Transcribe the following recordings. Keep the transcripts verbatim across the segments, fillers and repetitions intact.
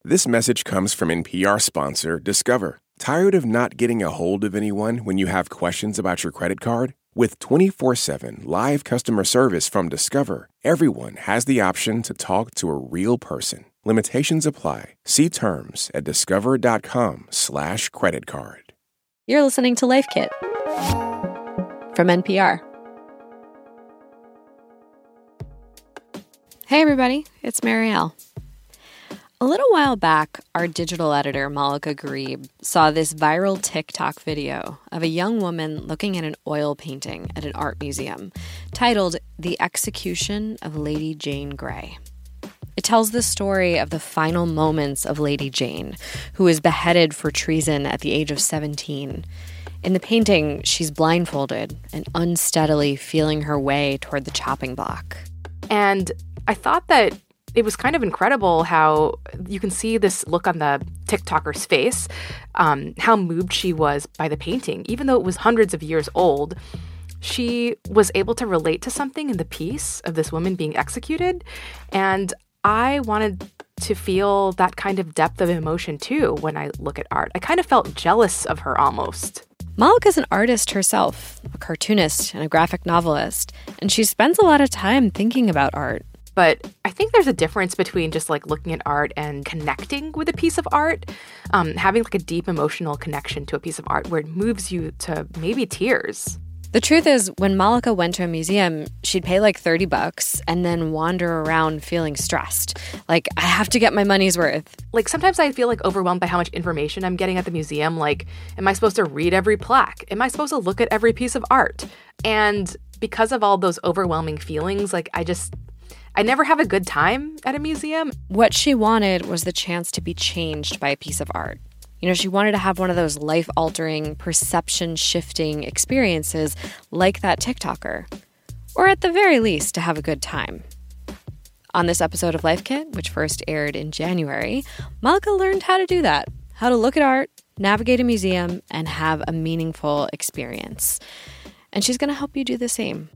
This message comes from N P R sponsor Discover. Tired of not getting a hold of anyone when you have questions about your credit card? With twenty-four seven live customer service from Discover, everyone has the option to talk to a real person. Limitations apply. See terms at discover.com slash credit card. You're listening to Life Kit from N P R. Hey everybody, it's Marielle. A little while back, our digital editor, Malika Gharib, saw this viral TikTok video of a young woman looking at an oil painting at an art museum titled The Execution of Lady Jane Grey. It tells the story of the final moments of Lady Jane, who was beheaded for treason at the age of seventeen. In the painting, she's blindfolded and unsteadily feeling her way toward the chopping block. And I thought that it was kind of incredible how you can see this look on the TikToker's face, um, how moved she was by the painting. Even though it was hundreds of years old, she was able to relate to something in the piece of this woman being executed. And I wanted to feel that kind of depth of emotion, too, when I look at art. I kind of felt jealous of her almost. Malika's an artist herself, a cartoonist and a graphic novelist, and she spends a lot of time thinking about art. But I think there's a difference between just like looking at art and connecting with a piece of art, um, having like a deep emotional connection to a piece of art where it moves you to maybe tears. The truth is, when Malika went to a museum, she'd pay like thirty bucks and then wander around feeling stressed. Like, I have to get my money's worth. Like, sometimes I feel like overwhelmed by how much information I'm getting at the museum. Like, am I supposed to read every plaque? Am I supposed to look at every piece of art? And because of all those overwhelming feelings, like, I just... I never have a good time at a museum. What she wanted was the chance to be changed by a piece of art. You know, she wanted to have one of those life-altering, perception-shifting experiences like that TikToker. Or at the very least, to have a good time. On this episode of Life Kit, which first aired in January, Malika learned how to do that. How to look at art, navigate a museum, and have a meaningful experience. And she's going to help you do the same.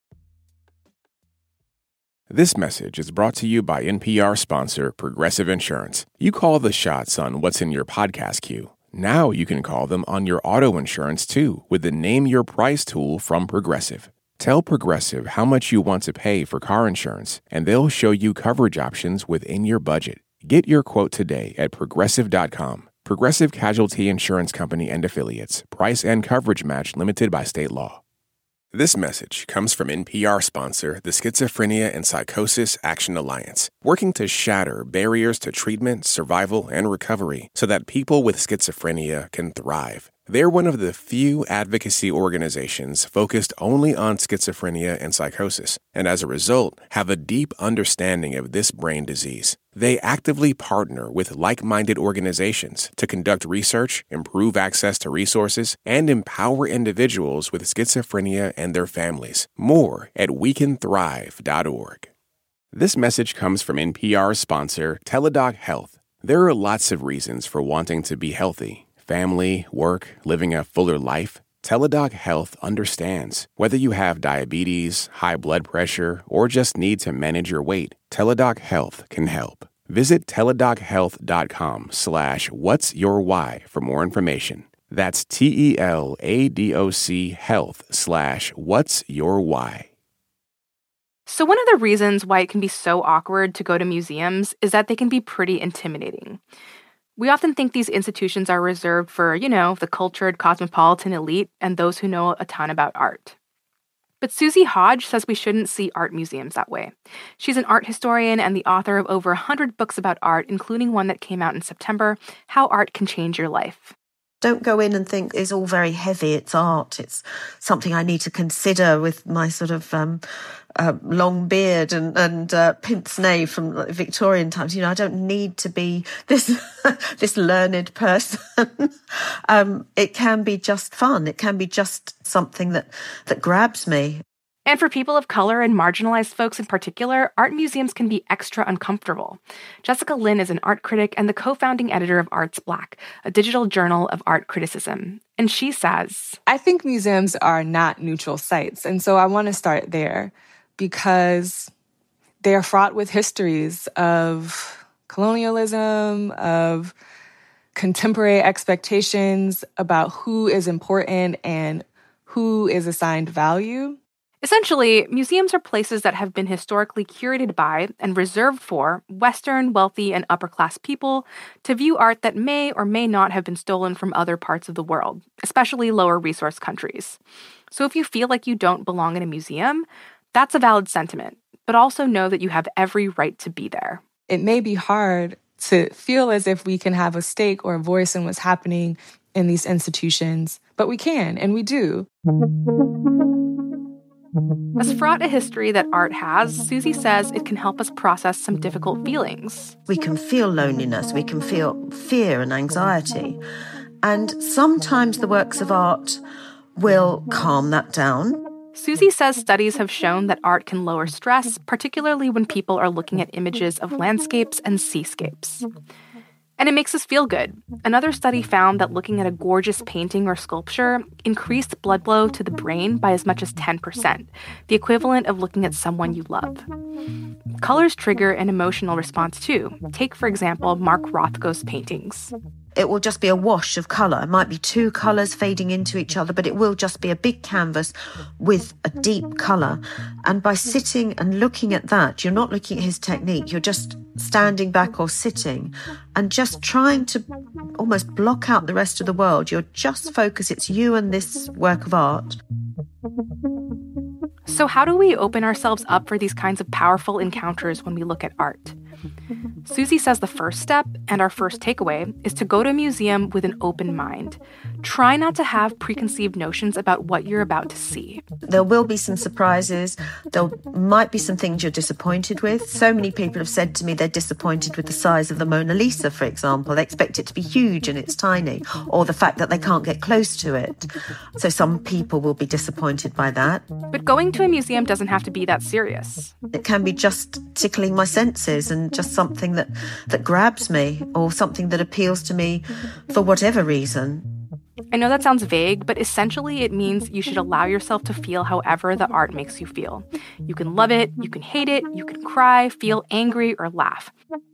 This message is brought to you by N P R sponsor Progressive Insurance. You call the shots on what's in your podcast queue. Now you can call them on your auto insurance too with the Name Your Price tool from Progressive. Tell Progressive how much you want to pay for car insurance, and they'll show you coverage options within your budget. Get your quote today at progressive dot com. Progressive Casualty Insurance Company and Affiliates. Price and coverage match limited by state law. This message comes from N P R sponsor, the Schizophrenia and Psychosis Action Alliance, working to shatter barriers to treatment, survival, and recovery so that people with schizophrenia can thrive. They're one of the few advocacy organizations focused only on schizophrenia and psychosis, and as a result, have a deep understanding of this brain disease. They actively partner with like-minded organizations to conduct research, improve access to resources, and empower individuals with schizophrenia and their families. More at we can thrive dot org. This message comes from N P R sponsor Teladoc Health. There are lots of reasons for wanting to be healthy. Family, work, living a fuller life. Teladoc Health understands. Whether you have diabetes, high blood pressure, or just need to manage your weight, Teladoc Health can help. Visit teladochealth.com slash what's your why for more information. That's T-E-L-A-D-O-C health slash what's your why. So one of the reasons why it can be so awkward to go to museums is that they can be pretty intimidating. We often think these institutions are reserved for, you know, the cultured cosmopolitan elite and those who know a ton about art. But Susie Hodge says we shouldn't see art museums that way. She's an art historian and the author of over one hundred books about art, including one that came out in September, How Art Can Change Your Life. Don't go in and think it's all very heavy, it's art, it's something I need to consider with my sort of um, uh, long beard and, and uh, pince-nez from like, Victorian times. You know, I don't need to be this this learned person. um, it can be just fun. It can be just something that, that grabs me. And for people of color and marginalized folks in particular, art museums can be extra uncomfortable. Jessica Lynn is an art critic and the co-founding editor of Arts Black, a digital journal of art criticism. And she says, I think museums are not neutral sites. And so I want to start there because they are fraught with histories of colonialism, of contemporary expectations about who is important and who is assigned value. Essentially, museums are places that have been historically curated by and reserved for Western, wealthy, and upper-class people to view art that may or may not have been stolen from other parts of the world, especially lower-resource countries. So if you feel like you don't belong in a museum, that's a valid sentiment, but also know that you have every right to be there. It may be hard to feel as if we can have a stake or a voice in what's happening in these institutions, but we can, and we do. As fraught a history that art has, Susie says it can help us process some difficult feelings. We can feel loneliness, we can feel fear and anxiety. And sometimes the works of art will calm that down. Susie says studies have shown that art can lower stress, particularly when people are looking at images of landscapes and seascapes. And it makes us feel good. Another study found that looking at a gorgeous painting or sculpture increased blood flow to the brain by as much as ten percent, the equivalent of looking at someone you love. Colors trigger an emotional response too. Take, for example, Mark Rothko's paintings. It will just be a wash of colour. It might be two colours fading into each other, but it will just be a big canvas with a deep colour. And by sitting and looking at that, you're not looking at his technique, you're just standing back or sitting and just trying to almost block out the rest of the world. You're just focused, it's you and this work of art. So how do we open ourselves up for these kinds of powerful encounters when we look at art? Susie says the first step, and our first takeaway, is to go to a museum with an open mind. Try not to have preconceived notions about what you're about to see. There will be some surprises. There might be some things you're disappointed with. So many people have said to me they're disappointed with the size of the Mona Lisa, for example. They expect it to be huge and it's tiny, or the fact that they can't get close to it. So some people will be disappointed by that. But going to a museum doesn't have to be that serious. It can be just tickling my senses and just something that, that grabs me, or something that appeals to me for whatever reason. I know that sounds vague, but essentially it means you should allow yourself to feel however the art makes you feel. You can love it, you can hate it, you can cry, feel angry, or laugh.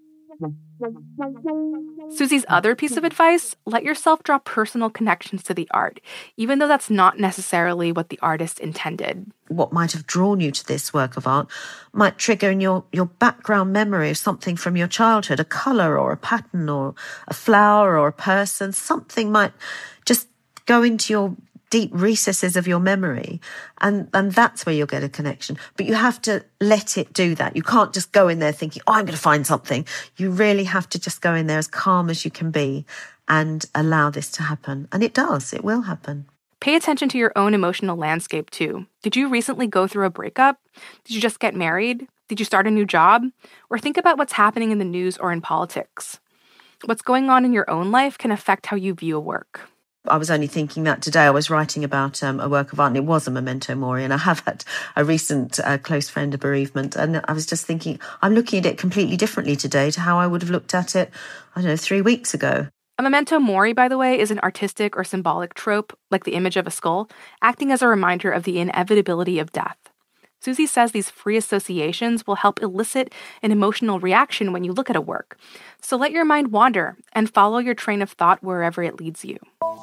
Susie's other piece of advice, let yourself draw personal connections to the art, even though that's not necessarily what the artist intended. What might have drawn you to this work of art might trigger in your, your background memory of something from your childhood, a colour or a pattern or a flower or a person. Something might just go into your deep recesses of your memory, and, and that's where you'll get a connection. But you have to let it do that. You can't just go in there thinking, oh, I'm going to find something. You really have to just go in there as calm as you can be and allow this to happen. And it does. It will happen. Pay attention to your own emotional landscape, too. Did you recently go through a breakup? Did you just get married? Did you start a new job? Or think about what's happening in the news or in politics. What's going on in your own life can affect how you view a work. I was only thinking that today. I was writing about um, a work of art, and it was a memento mori, and I have had a recent uh, close friend of bereavement, and I was just thinking, I'm looking at it completely differently today to how I would have looked at it, I don't know, three weeks ago. A memento mori, by the way, is an artistic or symbolic trope, like the image of a skull, acting as a reminder of the inevitability of death. Susie says these free associations will help elicit an emotional reaction when you look at a work. So let your mind wander and follow your train of thought wherever it leads you.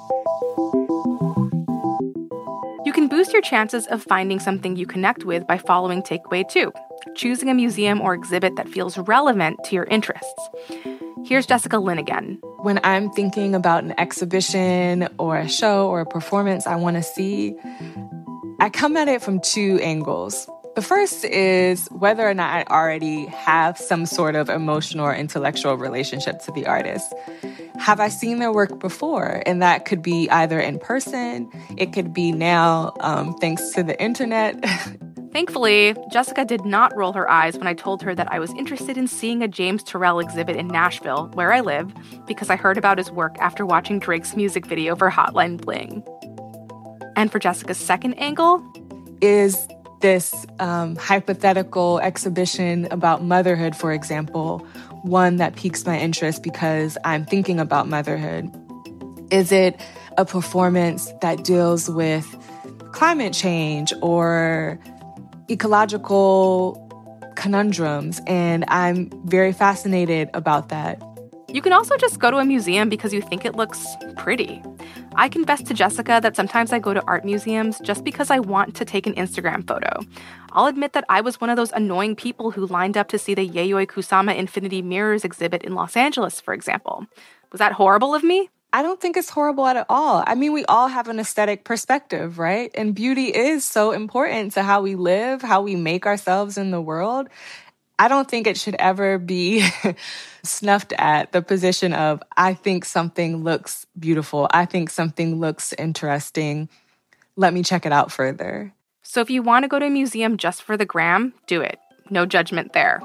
You can boost your chances of finding something you connect with by following takeaway two, choosing a museum or exhibit that feels relevant to your interests. Here's Jessica Lynn again. When I'm thinking about an exhibition or a show or a performance I want to see, I come at it from two angles. The first is whether or not I already have some sort of emotional or intellectual relationship to the artist. Have I seen their work before? And that could be either in person, it could be now, um, thanks to the internet. Thankfully, Jessica did not roll her eyes when I told her that I was interested in seeing a James Turrell exhibit in Nashville, where I live, because I heard about his work after watching Drake's music video for Hotline Bling. And for Jessica's second angle, is this um, hypothetical exhibition about motherhood, for example, one that piques my interest because I'm thinking about motherhood? Is it a performance that deals with climate change or ecological conundrums, and I'm very fascinated about that. You can also just go to a museum because you think it looks pretty. I confess to Jessica that sometimes I go to art museums just because I want to take an Instagram photo. I'll admit that I was one of those annoying people who lined up to see the Yayoi Kusama Infinity Mirrors exhibit in Los Angeles, for example. Was that horrible of me? I don't think it's horrible at all. I mean, we all have an aesthetic perspective, right? And beauty is so important to how we live, how we make ourselves in the world. I don't think it should ever be snuffed at the position of, I think something looks beautiful. I think something looks interesting. Let me check it out further. So if you want to go to a museum just for the gram, do it. No judgment there.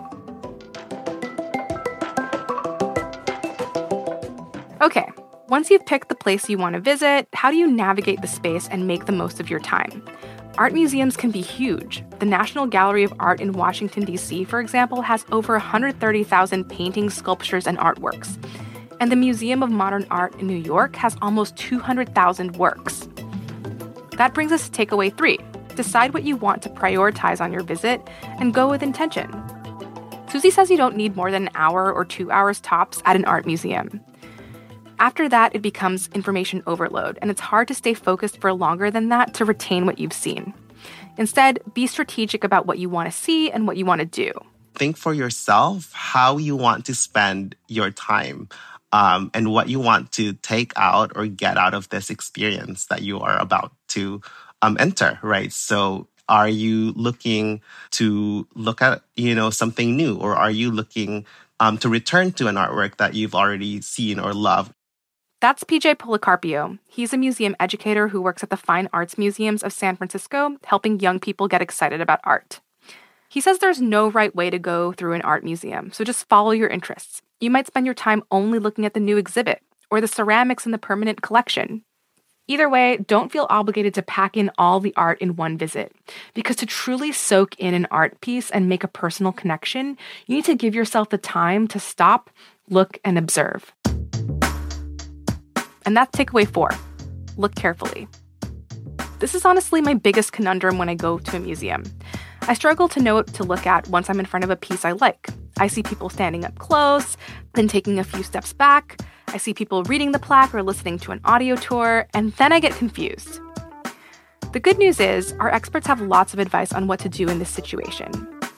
Okay, once you've picked the place you want to visit, how do you navigate the space and make the most of your time? Art museums can be huge. The National Gallery of Art in Washington, D C, for example, has over one hundred thirty thousand paintings, sculptures, and artworks. And the Museum of Modern Art in New York has almost two hundred thousand works. That brings us to takeaway three. Decide what you want to prioritize on your visit and go with intention. Susie says you don't need more than an hour or two hours tops at an art museum. After that, it becomes information overload, and it's hard to stay focused for longer than that to retain what you've seen. Instead, be strategic about what you want to see and what you want to do. Think for yourself how you want to spend your time um, and what you want to take out or get out of this experience that you are about to um, enter, right? So are you looking to look at, you know, something new, or are you looking um, to return to an artwork that you've already seen or loved? That's P J Policarpio. He's a museum educator who works at the Fine Arts Museums of San Francisco, helping young people get excited about art. He says there's no right way to go through an art museum, so just follow your interests. You might spend your time only looking at the new exhibit or the ceramics in the permanent collection. Either way, don't feel obligated to pack in all the art in one visit, because to truly soak in an art piece and make a personal connection, you need to give yourself the time to stop, look, and observe. And that's takeaway four. Look carefully. This is honestly my biggest conundrum when I go to a museum. I struggle to know what to look at once I'm in front of a piece I like. I see people standing up close, then taking a few steps back. I see people reading the plaque or listening to an audio tour, and then I get confused. The good news is, our experts have lots of advice on what to do in this situation.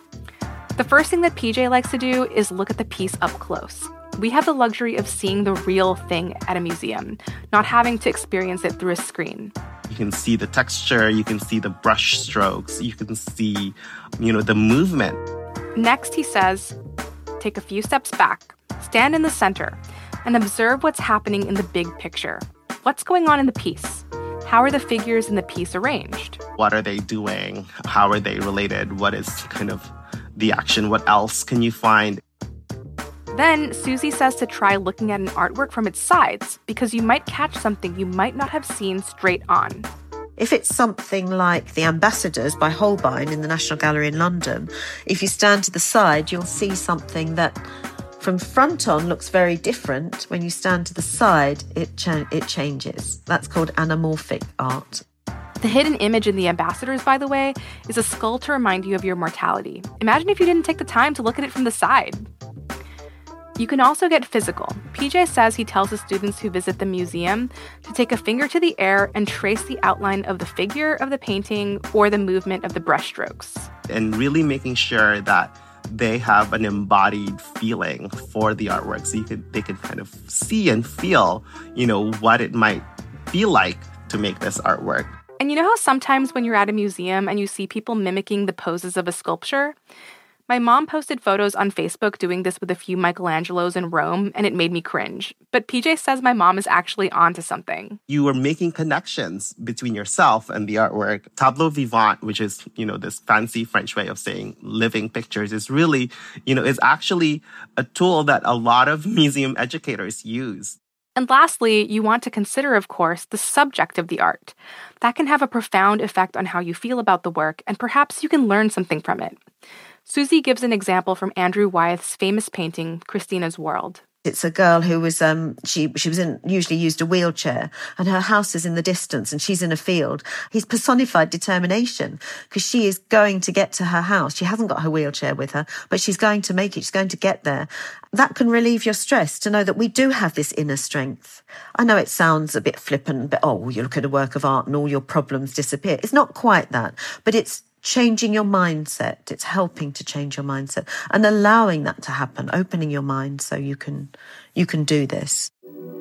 The first thing that P J likes to do is look at the piece up close. We have the luxury of seeing the real thing at a museum, not having to experience it through a screen. You can see the texture, you can see the brush strokes, you can see, you know, the movement. Next, he says, take a few steps back, stand in the center, and observe what's happening in the big picture. What's going on in the piece? How are the figures in the piece arranged? What are they doing? How are they related? What is kind of the action? What else can you find? Then, Susie says to try looking at an artwork from its sides, because you might catch something you might not have seen straight on. If it's something like The Ambassadors by Holbein in the National Gallery in London, if you stand to the side, you'll see something that from front on looks very different. When you stand to the side, it cha- it changes. That's called anamorphic art. The hidden image in The Ambassadors, by the way, is a skull to remind you of your mortality. Imagine if you didn't take the time to look at it from the side. You can also get physical. P J says he tells his students who visit the museum to take a finger to the air and trace the outline of the figure of the painting or the movement of the brushstrokes. And really making sure that they have an embodied feeling for the artwork, so you could they can kind of see and feel, you know, what it might feel like to make this artwork. And you know how sometimes when you're at a museum and you see people mimicking the poses of a sculpture? My mom posted photos on Facebook doing this with a few Michelangelos in Rome, and it made me cringe. But P J says my mom is actually onto something. You are making connections between yourself and the artwork. Tableau vivant, which is, you know, this fancy French way of saying living pictures, is really, you know, is actually a tool that a lot of museum educators use. And lastly, you want to consider, of course, the subject of the art. That can have a profound effect on how you feel about the work, and perhaps you can learn something from it. Susie gives an example from Andrew Wyeth's famous painting, Christina's World. It's a girl who was, um, she she was in, usually used a wheelchair, and her house is in the distance and she's in a field. He's personified determination because she is going to get to her house. She hasn't got her wheelchair with her, but she's going to make it. She's going to get there. That can relieve your stress to know that we do have this inner strength. I know it sounds a bit flippant, but oh, you look at a work of art and all your problems disappear. It's not quite that, but it's changing your mindset. It's helping to change your mindset and allowing that to happen, opening your mind so you can you can do this.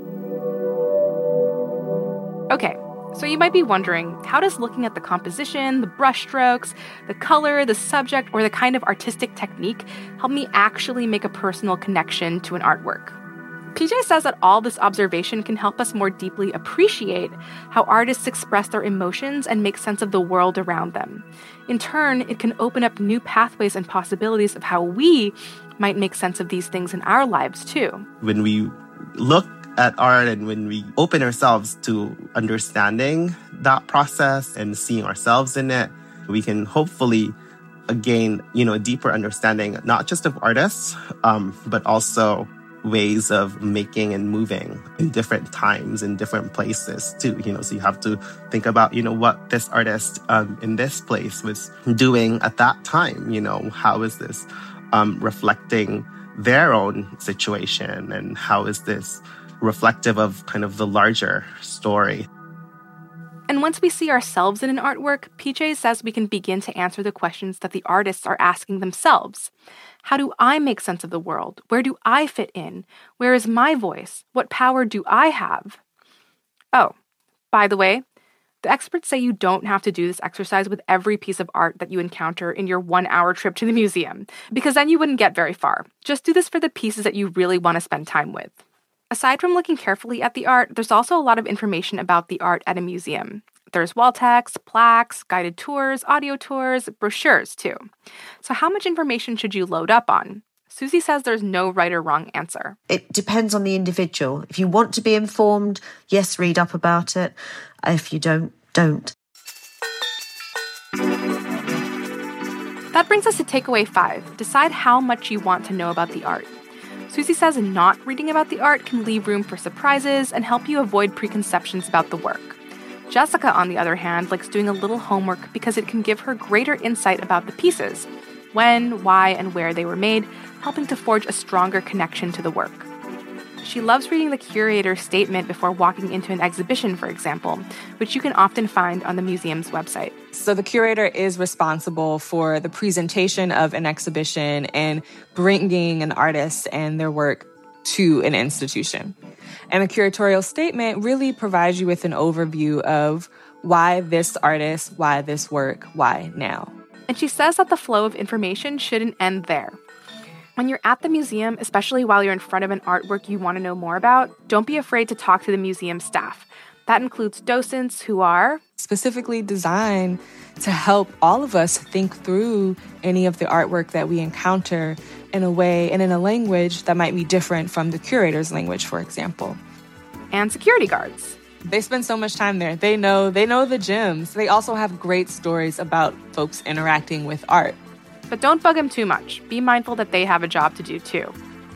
Okay, so you might be wondering, how does looking at the composition, the brushstrokes, the color, the subject, or the kind of artistic technique help me actually make a personal connection to an artwork? P J says that all this observation can help us more deeply appreciate how artists express their emotions and make sense of the world around them. In turn, it can open up new pathways and possibilities of how we might make sense of these things in our lives too. When we look at art and when we open ourselves to understanding that process and seeing ourselves in it, we can hopefully gain, you know, a deeper understanding, not just of artists, um, but also ways of making and moving in different times, in different places too. You know, so you have to think about, you know, what this artist um, in this place was doing at that time. You know, how is this um, reflecting their own situation, and how is this reflective of kind of the larger story? And once we see ourselves in an artwork, P J says we can begin to answer the questions that the artists are asking themselves. How do I make sense of the world? Where do I fit in? Where is my voice? What power do I have? Oh, by the way, the experts say you don't have to do this exercise with every piece of art that you encounter in your one-hour trip to the museum, because then you wouldn't get very far. Just do this for the pieces that you really want to spend time with. Aside from looking carefully at the art, there's also a lot of information about the art at a museum. There's wall text, plaques, guided tours, audio tours, brochures too. So how much information should you load up on? Susie says there's no right or wrong answer. It depends on the individual. If you want to be informed, yes, read up about it. If you don't, don't. That brings us to takeaway five. Decide how much you want to know about the art. Susie says not reading about the art can leave room for surprises and help you avoid preconceptions about the work. Jessica, on the other hand, likes doing a little homework because it can give her greater insight about the pieces, when, why, and where they were made, helping to forge a stronger connection to the work. She loves reading the curator's statement before walking into an exhibition, for example, which you can often find on the museum's website. So the curator is responsible for the presentation of an exhibition and bringing an artist and their work to an institution. And the curatorial statement really provides you with an overview of why this artist, why this work, why now. And she says that the flow of information shouldn't end there. When you're at the museum, especially while you're in front of an artwork you want to know more about, don't be afraid to talk to the museum staff. That includes docents who are specifically designed to help all of us think through any of the artwork that we encounter in a way and in a language that might be different from the curator's language, for example. And security guards. They spend so much time there. They know, they know the gems. They also have great stories about folks interacting with art. But don't bug them too much. Be mindful that they have a job to do too.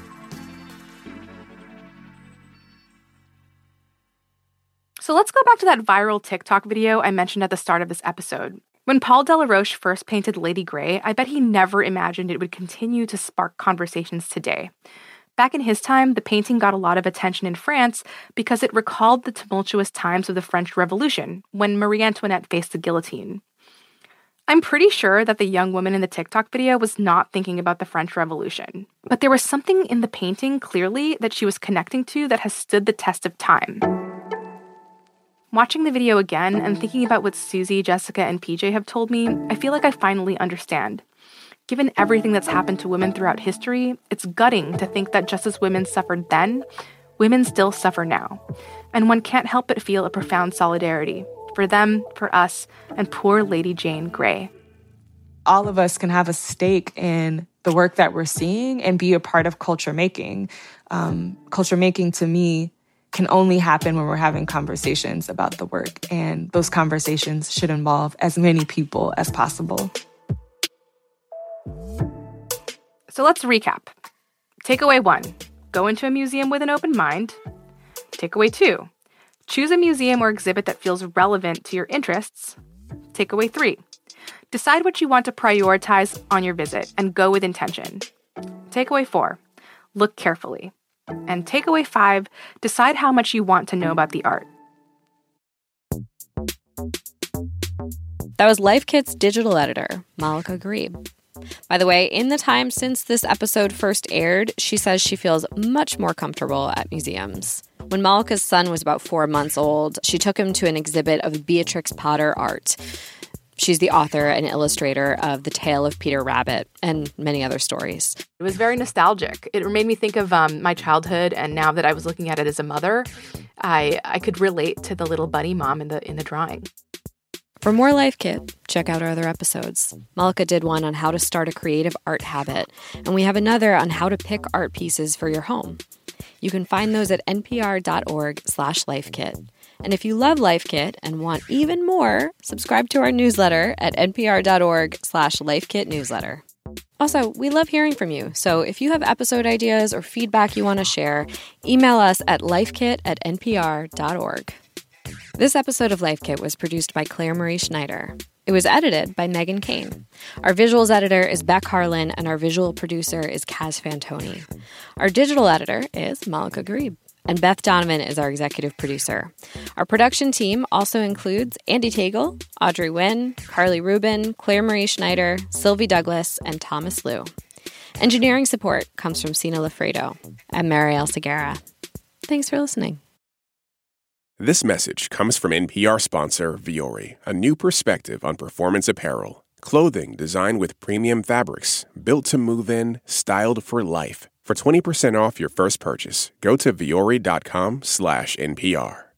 So let's go back to that viral TikTok video I mentioned at the start of this episode. When Paul Delaroche first painted Lady Grey, I bet he never imagined it would continue to spark conversations today. Back in his time, the painting got a lot of attention in France because it recalled the tumultuous times of the French Revolution, when Marie Antoinette faced the guillotine. I'm pretty sure that the young woman in the TikTok video was not thinking about the French Revolution, but there was something in the painting clearly that she was connecting to that has stood the test of time. Watching the video again and thinking about what Susie, Jessica, and P J have told me, I feel like I finally understand. Given everything that's happened to women throughout history, it's gutting to think that just as women suffered then, women still suffer now. And one can't help but feel a profound solidarity for them, for us, and poor Lady Jane Grey. All of us can have a stake in the work that we're seeing and be a part of culture making. Um, culture making, to me, can only happen when we're having conversations about the work, and those conversations should involve as many people as possible. So let's recap. Takeaway one, go into a museum with an open mind. Takeaway two, choose a museum or exhibit that feels relevant to your interests. Takeaway three, decide what you want to prioritize on your visit and go with intention. Takeaway four, look carefully. And takeaway five, decide how much you want to know about the art. That was Life Kit's digital editor, Malaka Gharib. By the way, in the time since this episode first aired, she says she feels much more comfortable at museums. When Malaka's son was about four months old, she took him to an exhibit of Beatrix Potter art. She's the author and illustrator of The Tale of Peter Rabbit and many other stories. It was very nostalgic. It made me think of um, my childhood, and now that I was looking at it as a mother, I I could relate to the little bunny mom in the in the drawing. For more Life Kit, check out our other episodes. Malaka did one on how to start a creative art habit, and we have another on how to pick art pieces for your home. You can find those at npr.org slash lifekit. And if you love Life Kit and want even more, subscribe to our newsletter at npr.org slash lifekit newsletter. Also, we love hearing from you, so if you have episode ideas or feedback you want to share, email us at lifekit at npr.org. This episode of Life Kit was produced by Claire Marie Schneider. It was edited by Megan Kane. Our visuals editor is Beck Harlan, and our visual producer is Kaz Fantoni. Our digital editor is Malaka Gharib, and Beth Donovan is our executive producer. Our production team also includes Andy Tagle, Audrey Nguyen, Carly Rubin, Claire Marie Schneider, Sylvie Douglas, and Thomas Liu. Engineering support comes from Sina Lafredo. I'm Marielle Segura. Thanks for listening. This message comes from N P R sponsor Vuori, a new perspective on performance apparel. Clothing designed with premium fabrics, built to move in, styled for life. For twenty percent off your first purchase, go to vuori.com slash NPR.